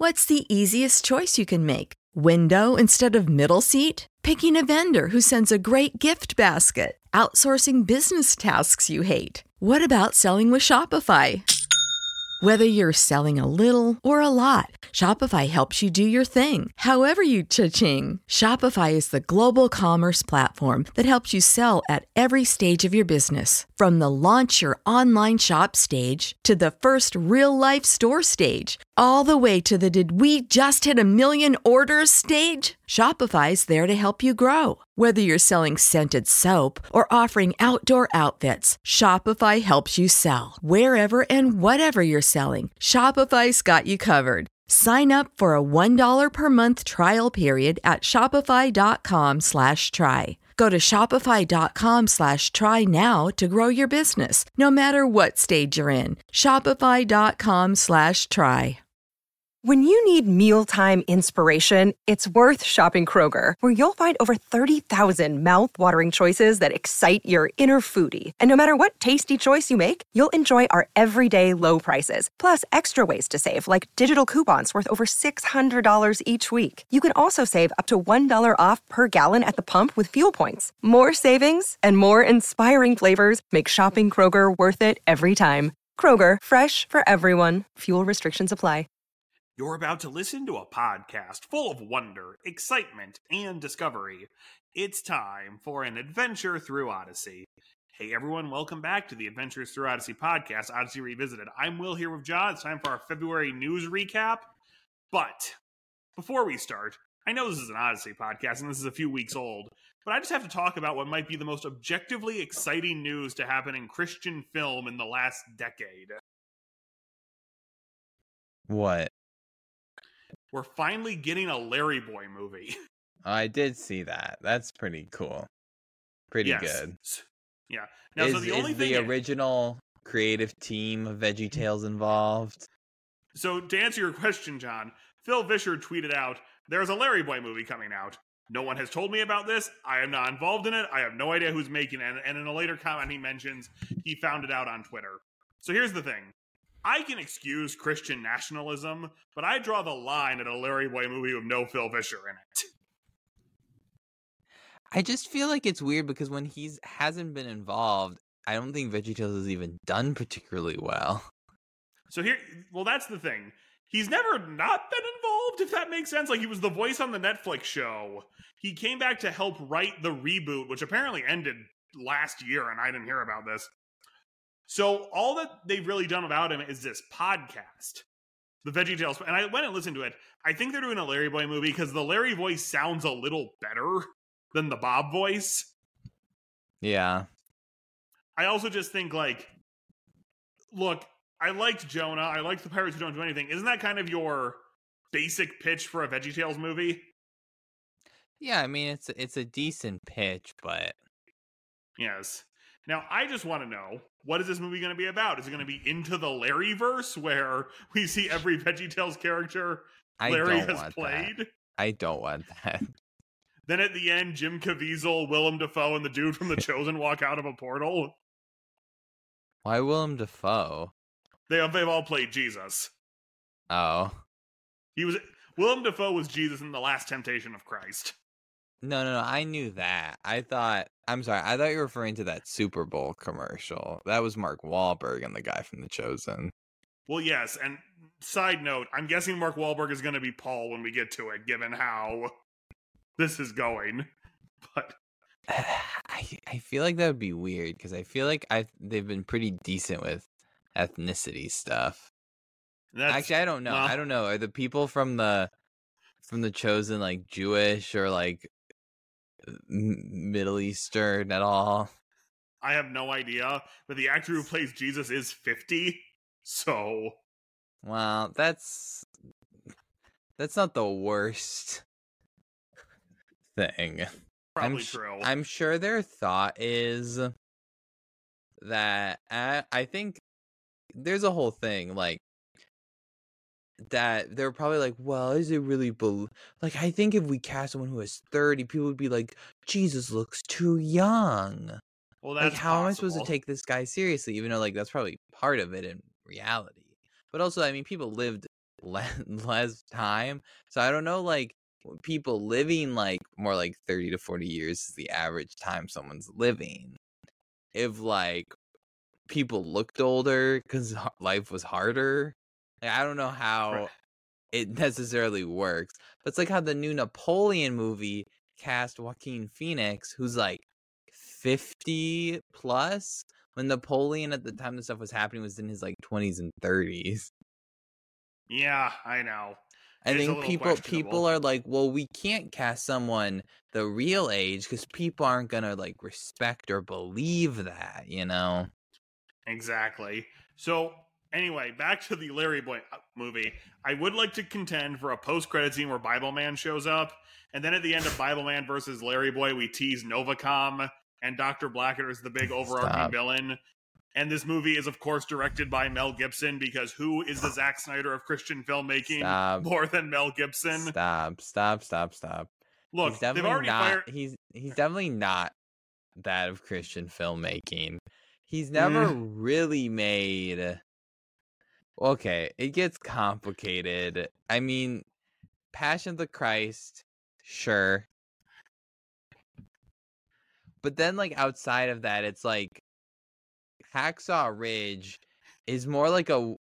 What's the easiest choice you can make? Window instead of middle seat? Picking a vendor who sends a great gift basket? Outsourcing business tasks you hate? What about selling with Shopify? Whether you're selling a little or a lot, Shopify helps you do your thing, however you cha-ching. Shopify is the global commerce platform that helps you sell at every stage of your business. From the launch your online shop stage to the first real-life store stage, all the way to the did we just hit a million orders stage. Shopify's there to help you grow. Whether you're selling scented soap or offering outdoor outfits, Shopify helps you sell. Wherever and whatever you're selling, Shopify's got you covered. Sign up for a $1 per month trial period at shopify.com/try. Go to shopify.com/try now to grow your business, no matter what stage you're in. Shopify.com/try. When you need mealtime inspiration, it's worth shopping Kroger, where you'll find over 30,000 mouth-watering choices that excite your inner foodie. And no matter what tasty choice you make, you'll enjoy our everyday low prices, plus extra ways to save, like digital coupons worth over $600 each week. You can also save up to $1 off per gallon at the pump with fuel points. More savings and more inspiring flavors make shopping Kroger worth it every time. Kroger, fresh for everyone. Fuel restrictions apply. You're about to listen to a podcast full of wonder, excitement, and discovery. It's time for an adventure through Odyssey. Hey everyone, welcome back to the Adventures Through Odyssey podcast, Odyssey Revisited. I'm Will here with John. It's time for our February news recap. But before we start, I know this is an Odyssey podcast and this is a few weeks old, but I just have to talk about what might be the most objectively exciting news to happen in Christian film in the last decade. What? We're finally getting a Larry Boy movie. I did see that. That's pretty cool. Pretty good. Yeah. Now, so the only thing the original creative team of VeggieTales involved? So to answer your question, John, Phil Vischer tweeted out, "There's a Larry Boy movie coming out. No one has told me about this. I am not involved in it. I have no idea who's making it." And in a later comment, he mentions he found it out on Twitter. So here's the thing. I can excuse Christian nationalism, but I draw the line at a Larry Boy movie with no Phil Vischer in it. I just feel like it's weird because when he hasn't been involved, I don't think VeggieTales has even done particularly well. So that's the thing. He's never not been involved, if that makes sense. Like, he was the voice on the Netflix show. He came back to help write the reboot, which apparently ended last year, and I didn't hear about this. So all that they've really done about him is this podcast, the VeggieTales. And I went and listened to it. I think they're doing a Larry Boy movie because the Larry voice sounds a little better than the Bob voice. Yeah. I also just think, like, look, I liked Jonah. I liked the Pirates Who Don't Do Anything. Isn't that kind of your basic pitch for a VeggieTales movie? Yeah, I mean, it's a decent pitch, but... Yes. Now, I just want to know, what is this movie going to be about? Is it going to be Into the Larryverse, where we see every VeggieTales character Larry has played? That. I don't want that. Then at the end, Jim Caviezel, Willem Dafoe, and the dude from The Chosen walk out of a portal? Why Willem Dafoe? They've all played Jesus. Oh. Willem Dafoe was Jesus in The Last Temptation of Christ. No, I knew that. I thought you were referring to that Super Bowl commercial. That was Mark Wahlberg and the guy from The Chosen. Well, yes, and side note, I'm guessing Mark Wahlberg is going to be Paul when we get to it, given how this is going. But I feel like that would be weird, because I feel like they've been pretty decent with ethnicity stuff. Actually, I don't know. Well, I don't know. Are the people from the Chosen like Jewish or like Middle Eastern at all? I have no idea, but the actor who plays Jesus is 50, so... Well, that's not the worst thing. Probably true. I'm sure their thought is that I think there's a whole thing like that they're probably like, well, is it really like, I think if we cast someone who is 30, people would be like, Jesus looks too young. Well, that's like, how possible. am I supposed to take this guy seriously? Even though like that's probably part of it in reality. But also, I mean, people lived less time. So I don't know, like, people living like more like 30 to 40 years is the average time someone's living. If like people looked older because life was harder, like, I don't know how it necessarily works. But it's like how the new Napoleon movie cast Joaquin Phoenix, who's like 50 plus, when Napoleon at the time this stuff was happening was in his like 20s and 30s. Yeah, I know. I think people are like, well, we can't cast someone the real age because people aren't gonna like respect or believe that, you know? Exactly. So anyway, back to the Larry Boy movie. I would like to contend for a post-credit scene where Bible Man shows up, and then at the end of Bible Man versus Larry Boy, we tease Novacom, and Dr. Blackadder is the big overarching villain. And this movie is, of course, directed by Mel Gibson, because who is the Zack Snyder of Christian filmmaking more than Mel Gibson? Stop. Look, they've already fired... He's definitely not that of Christian filmmaking. He's never really made... Okay, it gets complicated. I mean, Passion of the Christ, sure. But then, like, outside of that, it's like Hacksaw Ridge is more like a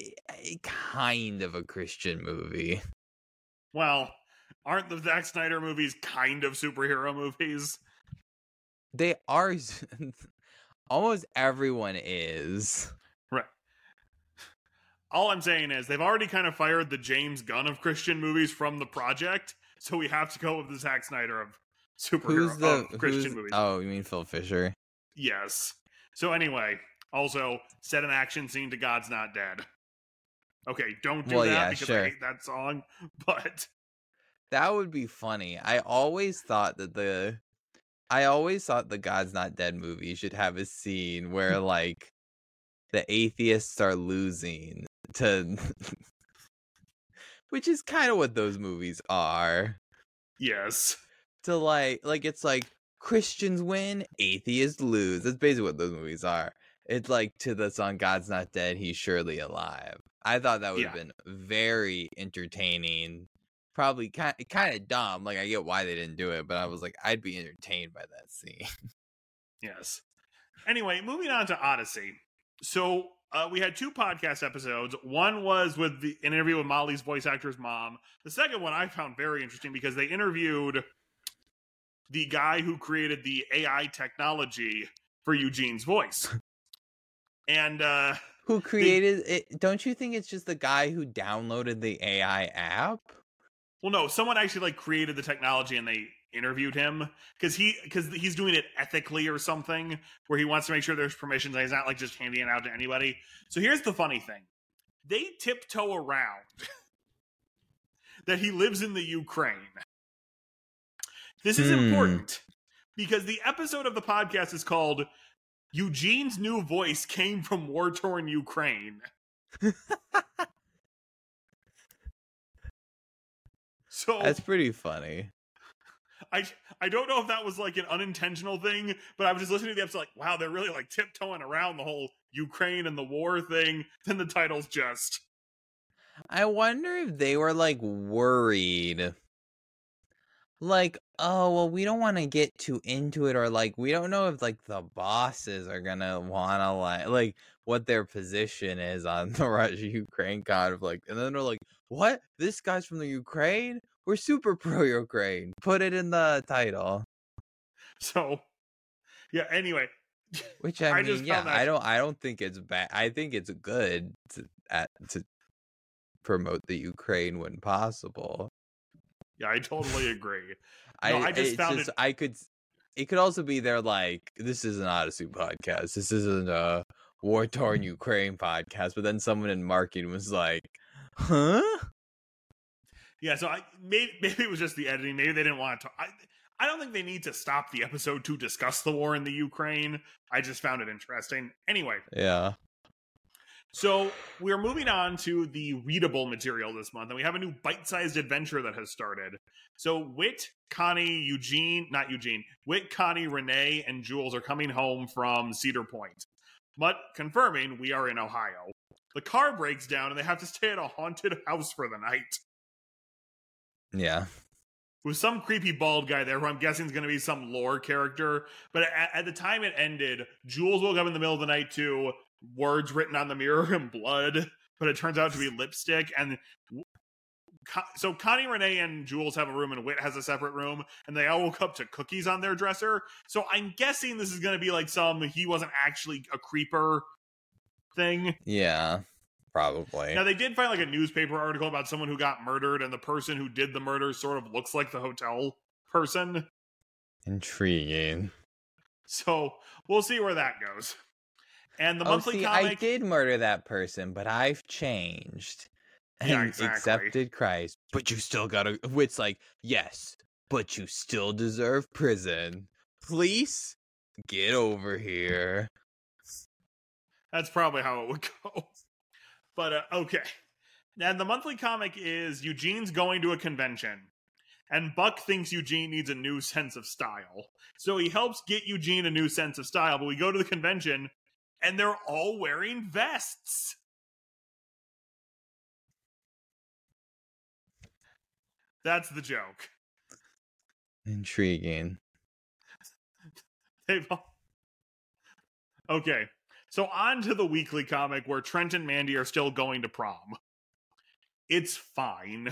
kind of a Christian movie. Well, aren't the Zack Snyder movies kind of superhero movies? They are. Almost everyone is. Right. All I'm saying is they've already kind of fired the James Gunn of Christian movies from the project, so we have to go with the Zack Snyder of Christian movies. Oh, you mean Phil Fisher? Yes. So anyway, also, set an action scene to God's Not Dead. Okay, don't do that because I hate that song, but... That would be funny. I always thought the God's Not Dead movie should have a scene where, like, the atheists are losing to... Which is kind of what those movies are. Yes. To, like, it's like, Christians win, atheists lose. That's basically what those movies are. It's like, to the song God's Not Dead, He's Surely Alive. I thought that would have been very entertaining. Probably kind of dumb. Like, I get why they didn't do it, but I was like, I'd be entertained by that scene. Yes. Anyway, moving on to Odyssey. So, we had 2 podcast episodes. One was with an interview with Molly's voice actor's mom. The second one I found very interesting because they interviewed the guy who created the AI technology for Eugene's voice. And, who created it? Don't you think it's just the guy who downloaded the AI app? Well, no, someone actually like created the technology and they interviewed him because he's doing it ethically or something where he wants to make sure there's permissions and he's not like just handing it out to anybody. So here's the funny thing. They tiptoe around that he lives in the Ukraine. This is important because the episode of the podcast is called Eugene's New Voice Came from War-Torn Ukraine. So that's pretty funny. I don't know if that was like an unintentional thing, but I was just listening to the episode like, wow, they're really like tiptoeing around the whole Ukraine and the war thing. Then the title's just... I wonder if they were like worried. Like, oh, well, we don't want to get too into it, or like, we don't know if like the bosses are gonna wanna like what their position is on the Russia-Ukraine conflict. And then they're like, what? This guy's from the Ukraine? We're super pro-Ukraine. Put it in the title. So, yeah, anyway. Which I mean, I don't think it's bad. I think it's good to promote the Ukraine when possible. Yeah, I totally agree. It could also be they're like, this is an Odyssey podcast. This isn't a war-torn Ukraine podcast. But then someone in marketing was like, huh? Yeah, so maybe it was just the editing. Maybe they didn't want to talk. I don't think they need to stop the episode to discuss the war in the Ukraine. I just found it interesting. Anyway. Yeah. So we're moving on to the readable material this month, and we have a new bite-sized adventure that has started. So Whit, Connie, Whit, Connie, Renee, and Jules are coming home from Cedar Point. But confirming we are in Ohio. the car breaks down and they have to stay at a haunted house for the night. Yeah. With some creepy bald guy there who I'm guessing is going to be some lore character. But at the time it ended, Jules woke up in the middle of the night to words written on the mirror in blood, but it turns out to be lipstick. And so Connie, Renee, and Jules have a room, and Whit has a separate room, and they all woke up to cookies on their dresser. So I'm guessing this is going to be like some he wasn't actually a creeper thing. Yeah, probably. Now, they did find like a newspaper article about someone who got murdered, and the person who did the murder sort of looks like the hotel person. Intriguing. So we'll see where that goes. And the monthly comic... I did murder that person, but I've changed. And accepted Christ, but you still gotta. It's like, yes, but you still deserve prison. Please get over here. That's probably how it would go. But okay. And the monthly comic is Eugene's going to a convention, and Buck thinks Eugene needs a new sense of style. So he helps get Eugene a new sense of style, but we go to the convention, and they're all wearing vests. That's the joke. Intriguing. Okay, so on to the weekly comic where Trent and Mandy are still going to prom. It's fine.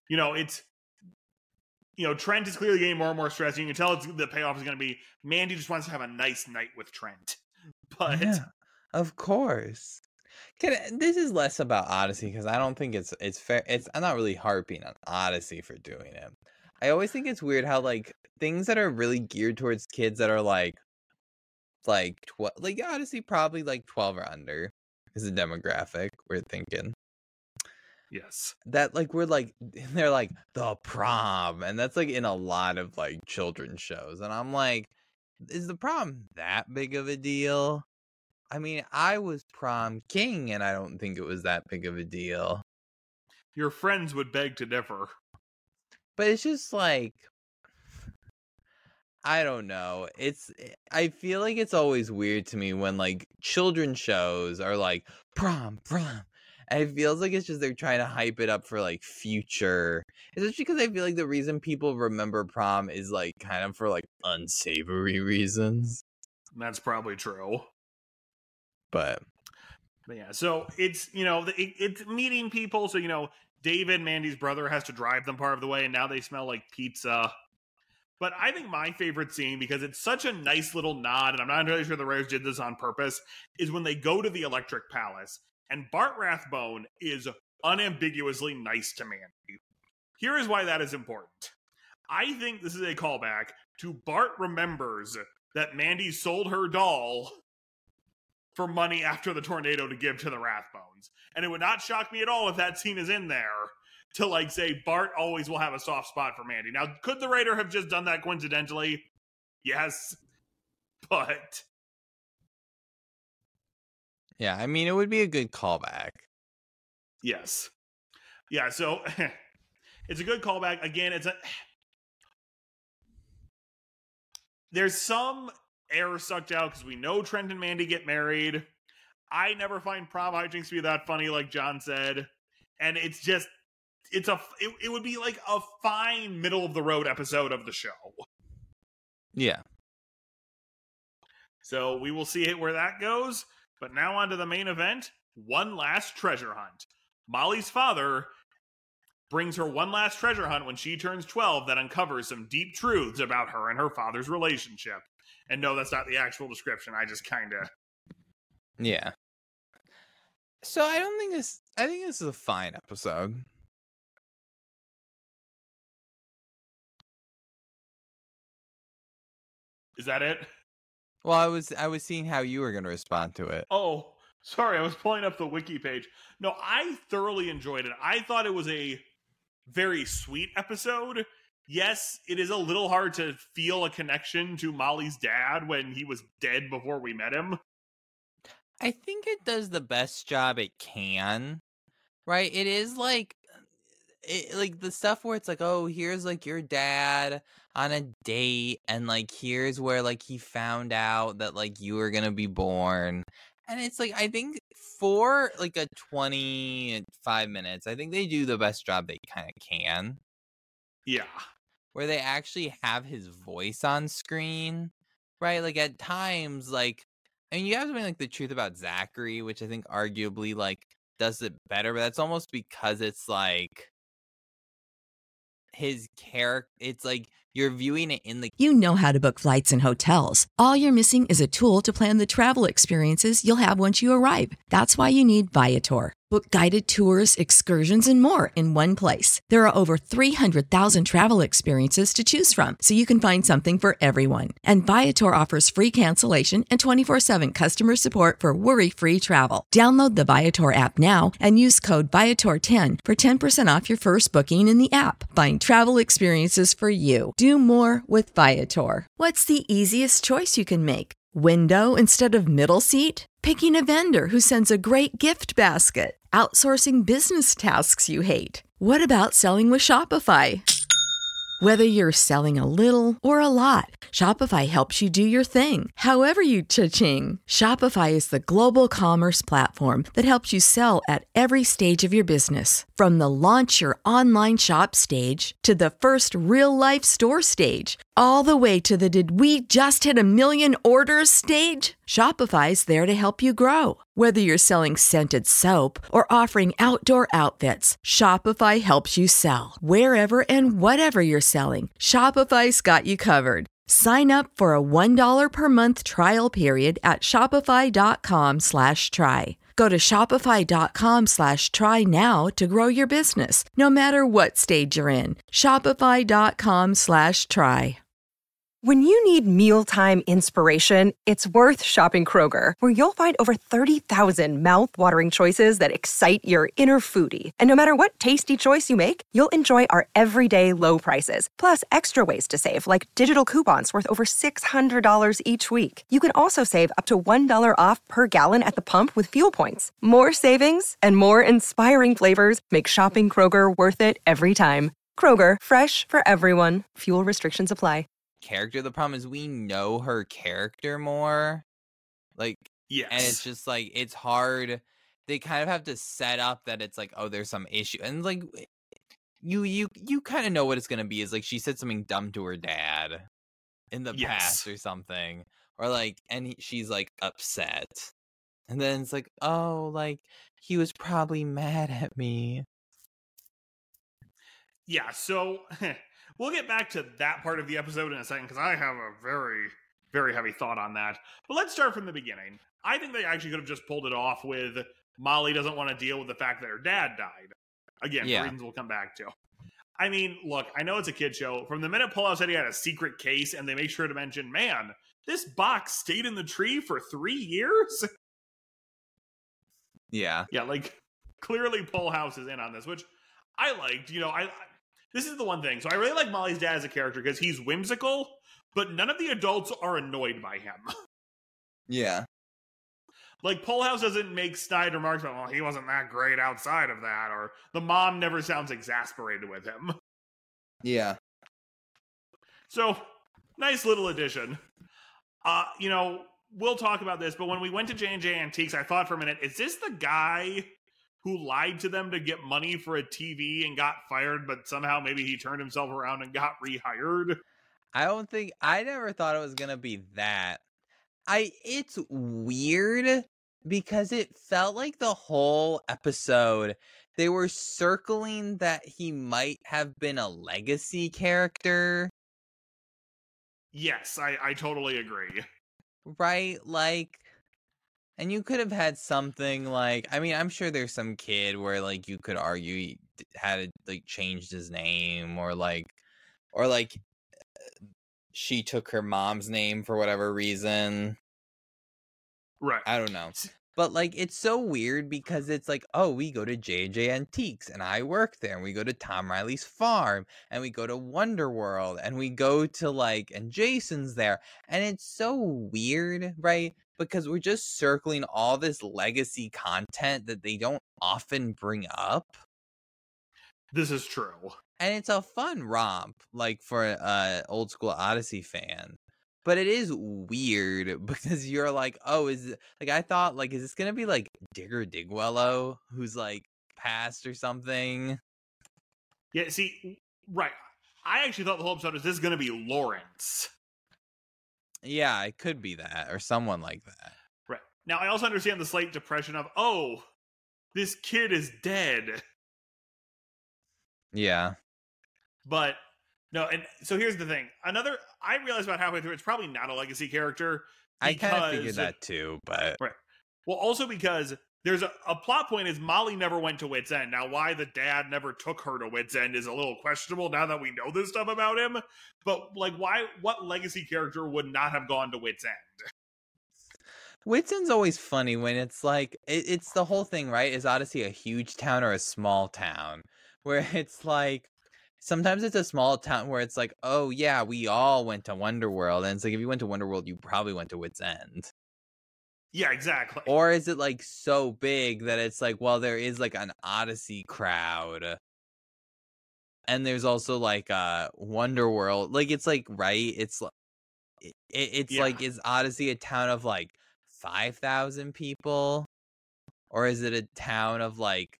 Trent is clearly getting more and more stressed. You can tell the payoff is going to be Mandy just wants to have a nice night with Trent. But yeah, of course. This is less about Odyssey because I don't think it's fair. I'm not really harping on Odyssey for doing it. I always think it's weird how like things that are really geared towards kids that are like 12, like Odyssey probably like 12 or under is the demographic we're thinking. Yes. That like we're like they're like the prom, and that's like in a lot of like children's shows, and I'm like, is the prom that big of a deal? I mean, I was prom king, and I don't think it was that big of a deal. Your friends would beg to differ. But it's just like, I don't know. I feel like it's always weird to me when like children's shows are like prom. And it feels like it's just they're trying to hype it up for like future. Especially because I feel like the reason people remember prom is like kind of for like unsavory reasons. That's probably true. But yeah, so it's, it's meeting people. So, David, Mandy's brother, has to drive them part of the way, and now they smell like pizza. But I think my favorite scene, because it's such a nice little nod, and I'm not entirely sure the writers did this on purpose, is when they go to the Electric Palace, and Bart Rathbone is unambiguously nice to Mandy. Here is why that is important. I think this is a callback to Bart remembers that Mandy sold her doll for money after the tornado to give to the Rathbones. And it would not shock me at all if that scene is in there to like say Bart always will have a soft spot for Mandy. Now, could the writer have just done that coincidentally? Yes. But yeah, I mean, it would be a good callback. Yes. Yeah, so it's a good callback. Again, there's some air sucked out because we know Trent and Mandy get married. I never find prom hijinks to be that funny, like John said. And it's just, it would be like a fine middle of the road episode of the show. Yeah. So we will see where that goes. But now on to the main event, one last treasure hunt. Molly's father brings her one last treasure hunt when she turns 12 that uncovers some deep truths about her and her father's relationship. And no, that's not the actual description. I just kind of... Yeah. So I think this is a fine episode. Is that it? Well, I was seeing how you were going to respond to it. Oh, sorry. I was pulling up the wiki page. No, I thoroughly enjoyed it. I thought it was a very sweet episode. Yes, it is a little hard to feel a connection to Molly's dad when he was dead before we met him. I think it does the best job it can, right? It is like the stuff where it's like, oh, here's like your dad on a date, and like here's where like he found out that like you were gonna be born, And it's like, I think for like a 25 minutes, I think they do the best job they kind of can. Yeah. Where they actually have his voice on screen, right? Like at times, like, I mean, you have something like The Truth About Zachary, which I think arguably like does it better, but that's almost because it's like his character. It's like you're viewing it in the. You know how to book flights and hotels. All you're missing is a tool to plan the travel experiences you'll have once you arrive. That's why you need Viator. Book guided tours, excursions, and more in one place. There are over 300,000 travel experiences to choose from, so you can find something for everyone. And Viator offers free cancellation and 24/7 customer support for worry-free travel. Download the Viator app now and use code Viator10 for 10% off your first booking in the app. Find travel experiences for you. Do more with Viator. What's the easiest choice you can make? Window instead of middle seat? Picking a vendor who sends a great gift basket? Outsourcing business tasks you hate? What about selling with Shopify? Whether you're selling a little or a lot, Shopify helps you do your thing, however you cha-ching. Shopify is the global commerce platform that helps you sell at every stage of your business. From the launch your online shop stage to the first real-life store stage, all the way to the did we just hit a million orders stage. Shopify's there to help you grow. Whether you're selling scented soap or offering outdoor outfits, Shopify helps you sell. Wherever and whatever you're selling, Shopify's got you covered. Sign up for a $1 per month trial period at shopify.com/try. Go to shopify.com/try now to grow your business, no matter what stage you're in. Shopify.com/try. When you need mealtime inspiration, it's worth shopping Kroger, where you'll find over 30,000 mouth-watering choices that excite your inner foodie. And no matter what tasty choice you make, you'll enjoy our everyday low prices, plus extra ways to save, like digital coupons worth over $600 each week. You can also save up to $1 off per gallon at the pump with fuel points. More savings and more inspiring flavors make shopping Kroger worth it every time. Kroger, fresh for everyone. Fuel restrictions apply. Character. The problem is we know her character more. Like, yes. And it's just like, it's hard. They kind of have to set up that it's like, oh, there's some issue. And like, you kind of know what it's going to be. Is like, she said something dumb to her dad in the past or something. Or like, and she's like upset. And then it's like, oh, like, he was probably mad at me. Yeah, so we'll get back to that part of the episode in a second, because I have a very, very heavy thought on that. But let's start from the beginning. I think they actually could have just pulled it off with Molly doesn't want to deal with the fact that her dad died. Again, for reasons we'll come back to. I mean, look, I know it's a kid show. From the minute Paul said he had a secret case, and they make sure to mention, man, this box stayed in the tree for 3 years? Yeah. Yeah, like, clearly Paul House is in on this, which I liked. You know, this is the one thing. So I really like Molly's dad as a character because he's whimsical, but none of the adults are annoyed by him. Yeah. Like, Paul House doesn't make snide remarks about, well, he wasn't that great outside of that, or the mom never sounds exasperated with him. Yeah. So, nice little addition. You know, we'll talk about this, but when we went to J&J Antiques, I thought for a minute, is this the guy who lied to them to get money for a TV and got fired, but somehow maybe he turned himself around and got rehired? I never thought it was gonna be that. It's weird because it felt like the whole episode they were circling that he might have been a legacy character. Yes, I totally agree. Right? Like, and you could have had something like, I mean, I'm sure there's some kid where like you could argue he had like changed his name or like she took her mom's name for whatever reason. Right. I don't know. But like, it's so weird because it's like, oh, we go to J&J Antiques and I work there, and we go to Tom Riley's farm and we go to Wonder World and we go to like, and Jason's there. And it's so weird, right? Because we're just circling all this legacy content that they don't often bring up. This is true. And it's a fun romp, like for an old school Odyssey fan. But it is weird because you're like, oh, I thought, like, is this gonna be like Digger Digwellow, who's like passed or something? Yeah, see, right. I actually thought the whole episode was this is gonna be Lawrence. Yeah, it could be that, or someone like that. Right. Now, I also understand the slight depression of, oh, this kid is dead. Yeah. But, no, and so here's the thing. I realized about halfway through, it's probably not a legacy character. I kind of figured that too, but... Right. Well, also because there's a plot point is Molly never went to Wits End. Now, why the dad never took her to Wits End is a little questionable now that we know this stuff about him. But, like, what legacy character would not have gone to Wits End? Wits End's always funny when it's like, it's the whole thing, right? Is Odyssey a huge town or a small town? Where it's like, sometimes it's a small town where it's like, oh yeah, we all went to Wonderworld. And it's like, if you went to Wonderworld, you probably went to Wits End. Yeah, exactly. Or is it like so big that it's like, well, there is like an Odyssey crowd. And there's also like Wonderworld. Like, it's like, right? It's like, is Odyssey a town of like 5,000 people? Or is it a town of like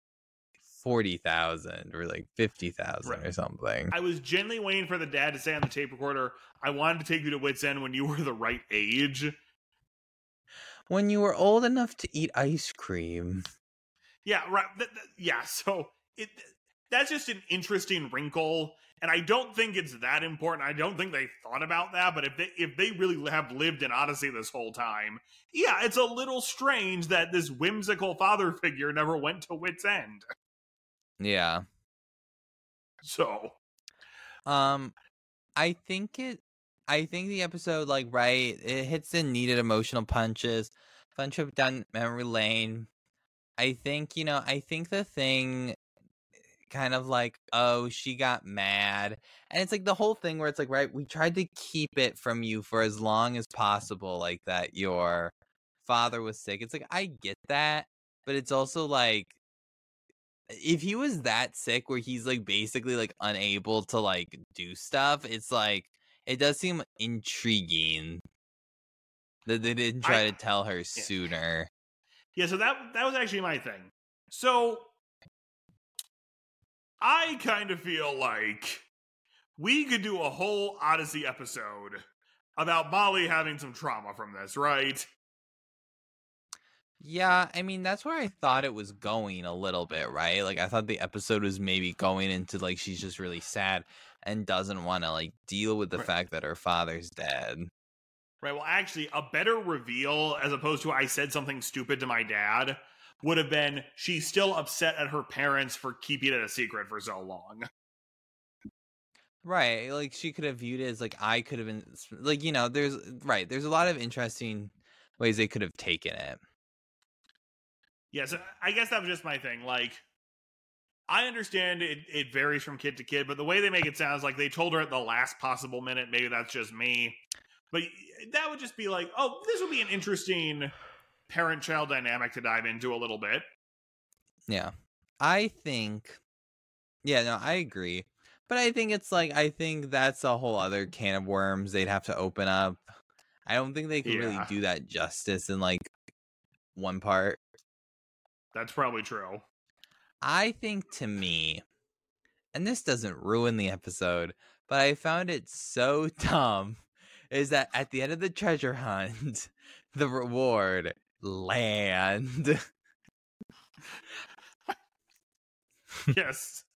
40,000 or like 50,000 or something? I was genuinely waiting for the dad to say on the tape recorder, I wanted to take you to Wits End when you were the right age. When you were old enough to eat ice cream. Yeah, right. So that's just an interesting wrinkle, and I don't think it's that important. I don't think they thought about that, but if they really have lived in Odyssey this whole time, yeah, it's a little strange that this whimsical father figure never went to Wits End. Yeah. So, I think the episode, like, right, it hits the needed emotional punches. Fun trip down memory lane. I think the thing kind of like, oh, she got mad. And it's like the whole thing where it's like, right, we tried to keep it from you for as long as possible, like that your father was sick. It's like, I get that, but it's also like, if he was that sick where he's like basically like unable to like do stuff, it's like, it does seem intriguing that they didn't try to tell her sooner. Yeah, so that was actually my thing. So I kind of feel like we could do a whole Odyssey episode about Molly having some trauma from this, right? Yeah, I mean, that's where I thought it was going a little bit, right? Like, I thought the episode was maybe going into, like, she's just really sad and doesn't want to, like, deal with the fact that her father's dead. Right, well, actually, a better reveal, as opposed to I said something stupid to my dad, would have been she's still upset at her parents for keeping it a secret for so long. Right, like, she could have viewed it as, like, I could have been, like, there's a lot of interesting ways they could have taken it. Yeah, so I guess that was just my thing. Like, I understand it varies from kid to kid, but the way they make it sounds like they told her at the last possible minute. Maybe that's just me. But that would just be like, oh, this would be an interesting parent-child dynamic to dive into a little bit. Yeah. I agree. But I think that's a whole other can of worms they'd have to open up. I don't think they could really do that justice in, like, one part. That's probably true. I think, to me, and this doesn't ruin the episode, but I found it so dumb, is that at the end of the treasure hunt, the reward, land. Yes.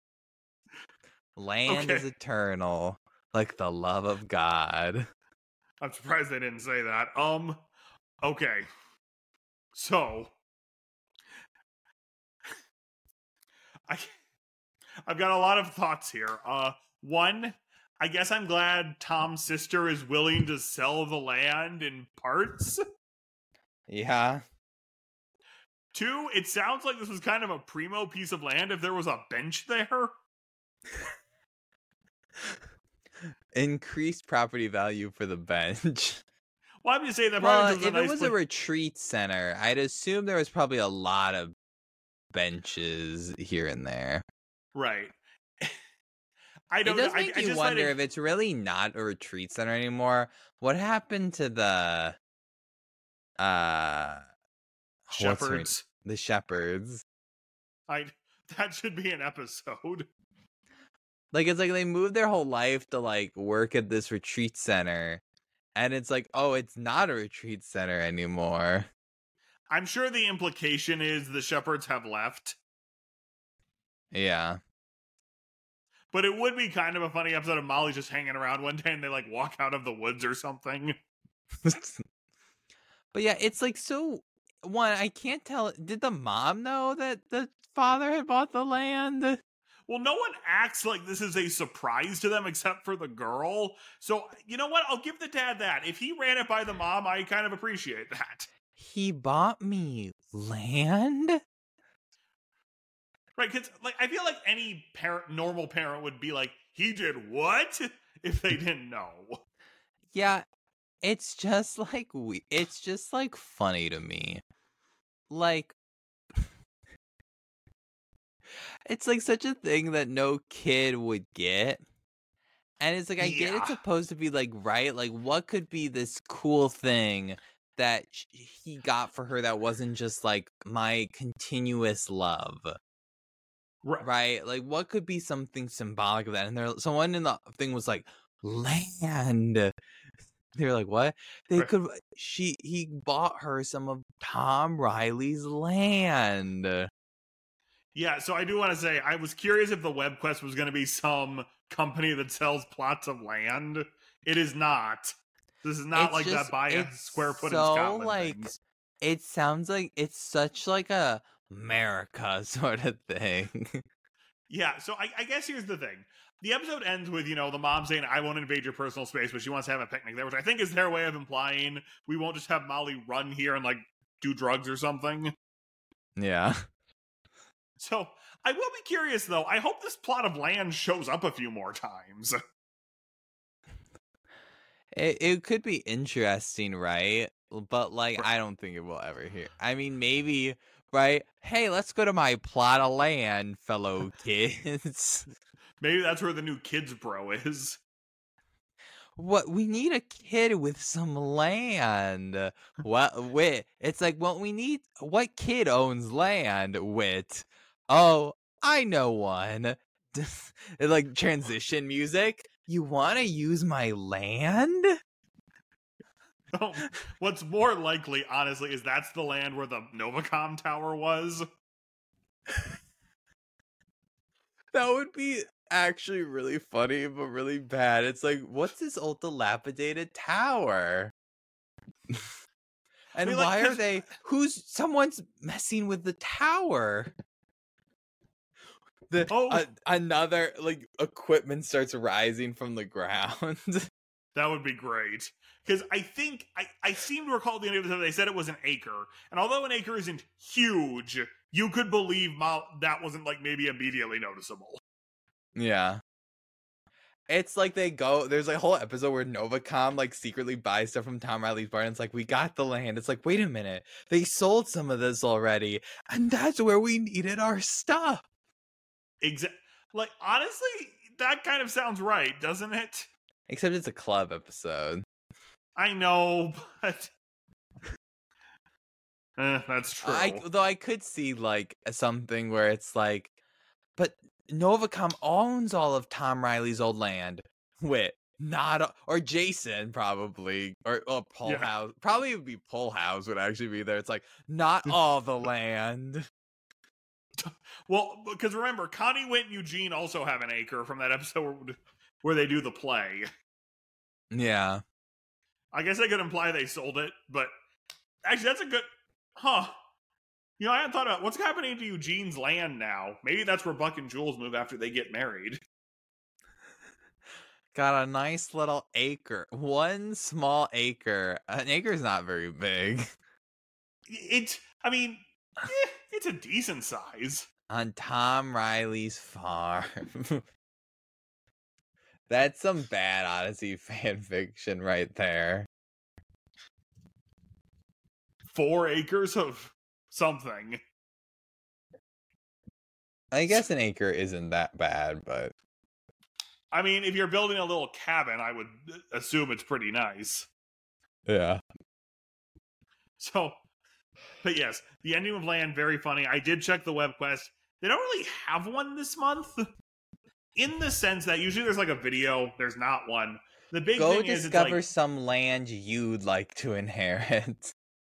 Land is eternal, like the love of God. I'm surprised they didn't say that. Okay. So, I've got a lot of thoughts here. One, I guess I'm glad Tom's sister is willing to sell the land in parts. Yeah. Two, it sounds like this was kind of a primo piece of land if there was a bench there. Increased property value for the bench. Well, I'm just saying that probably if it was a retreat center, I'd assume there was probably a lot of benches here and there. Right. I don't. It does make you wonder if it's really not a retreat center anymore. What happened to the shepherds? The shepherds. That should be an episode. Like, it's like they moved their whole life to like work at this retreat center, and it's like, oh, it's not a retreat center anymore. I'm sure the implication is the shepherds have left. Yeah. But it would be kind of a funny episode of Molly just hanging around one day and they like walk out of the woods or something. But yeah, it's like, so one, I can't tell. Did the mom know that the father had bought the land? Well, no one acts like this is a surprise to them except for the girl. So, you know what? I'll give the dad that. If he ran it by the mom, I kind of appreciate that. He bought me land? Right, because like I feel like any normal parent would be like, he did what? If they didn't know. Yeah, it's just like it's just like funny to me. Like, it's like such a thing that no kid would get. And it's like, I get it's supposed to be like, right? Like, what could be this cool thing that he got for her that wasn't just like my continuous love? Right? Like, what could be something symbolic of that? And someone in the thing was like, land. They were like, what? He bought her some of Tom Riley's land. Yeah, so I do want to say, I was curious if the web quest was going to be some company that sells plots of land. It is not. This is not like that buy a square foot in Scotland like things. It sounds like it's such like a America sort of thing. Yeah, so I guess here's the thing. The episode ends with, the mom saying, I won't invade your personal space, but she wants to have a picnic there, which I think is their way of implying we won't just have Molly run here and, like, do drugs or something. Yeah. So, I will be curious, though. I hope this plot of land shows up a few more times. It could be interesting, right? But, like, I don't think it will ever hear. I mean, maybe, right? Hey, let's go to my plot of land, fellow kids. Maybe that's where the new kids bro is. What, we need a kid with some land. It's like, what kid owns land, Wit? Oh, I know one. It's like transition music. You want to use my land? Oh, what's more likely, honestly, is that's the land where the Novacom tower was. That would be actually really funny, but really bad. It's like, what's this old dilapidated tower? And why are they? Someone's messing with the tower. Another like equipment starts rising from the ground. That would be great. Because I think, I seem to recall at the end of the episode, they said it was an acre. And although an acre isn't huge, you could believe that wasn't like maybe immediately noticeable. Yeah. It's like there's a whole episode where Novacom like secretly buys stuff from Tom Riley's bar and it's like, we got the land. It's like, wait a minute. They sold some of this already. And that's where we needed our stuff. Like, honestly, that kind of sounds right, doesn't it? Except it's a club episode. I know, but that's true. Though I could see like something where it's like, but Novacom owns all of Tom Riley's old land. Or Jason probably, or Paul House. Probably it would be Paul House would actually be there. It's like, not all the land. Well, because remember, Connie Witt and Eugene also have an acre from that episode where they do the play. Yeah. I guess I could imply they sold it, but actually that's a good... I hadn't thought about what's happening to Eugene's land now. Maybe that's where Buck and Jules move after they get married. Got a nice little acre. One small acre. An acre is not very big. It's a decent size. On Tom Riley's farm. That's some bad Odyssey fan fiction right there. 4 acres of something. I guess an acre isn't that bad, but I mean, if you're building a little cabin, I would assume it's pretty nice. Yeah. So, but yes, the ending of Land, very funny. I did check the web quest. They don't really have one this month. In the sense that usually there's like a video, there's not one. The big thing is discover some land you'd like to inherit.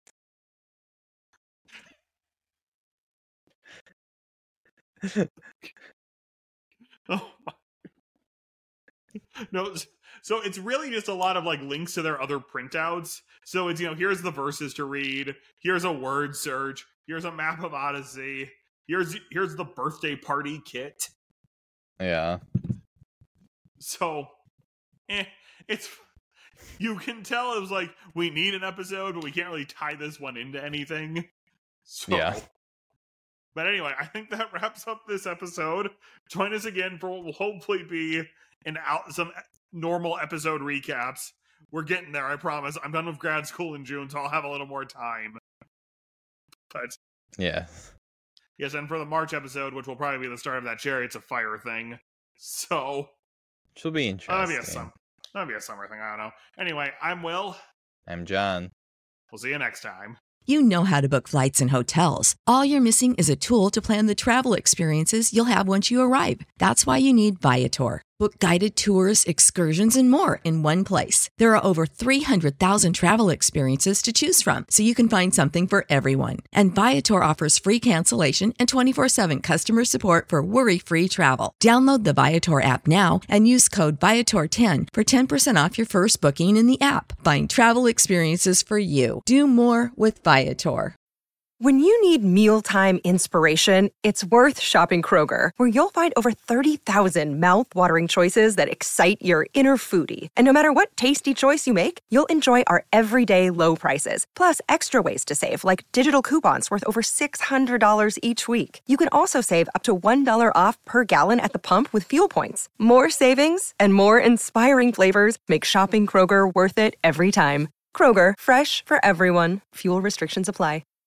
Oh my. No, so it's really just a lot of like links to their other printouts. So it's, here's the verses to read, here's a word search, here's a map of Odyssey, here's the birthday party kit. Yeah. So, it's, you can tell it was like, we need an episode, but we can't really tie this one into anything. So, yeah. But anyway, I think that wraps up this episode. Join us again for what will hopefully be some normal episode recaps. We're getting there, I promise. I'm done with grad school in June, so I'll have a little more time. But yeah. Yes, and for the March episode, which will probably be the start of that Chariots of Fire thing. So which will be interesting. That'll be a summer thing, I don't know. Anyway, I'm Will. I'm John. We'll see you next time. You know how to book flights and hotels. All you're missing is a tool to plan the travel experiences you'll have once you arrive. That's why you need Viator. Book guided tours, excursions, and more in one place. There are over 300,000 travel experiences to choose from, so you can find something for everyone. And Viator offers free cancellation and 24/7 customer support for worry-free travel. Download the Viator app now and use code Viator10 for 10% off your first booking in the app. Find travel experiences for you. Do more with Viator. When you need mealtime inspiration, it's worth shopping Kroger, where you'll find over 30,000 mouth-watering choices that excite your inner foodie. And no matter what tasty choice you make, you'll enjoy our everyday low prices, plus extra ways to save, like digital coupons worth over $600 each week. You can also save up to $1 off per gallon at the pump with fuel points. More savings and more inspiring flavors make shopping Kroger worth it every time. Kroger, fresh for everyone. Fuel restrictions apply.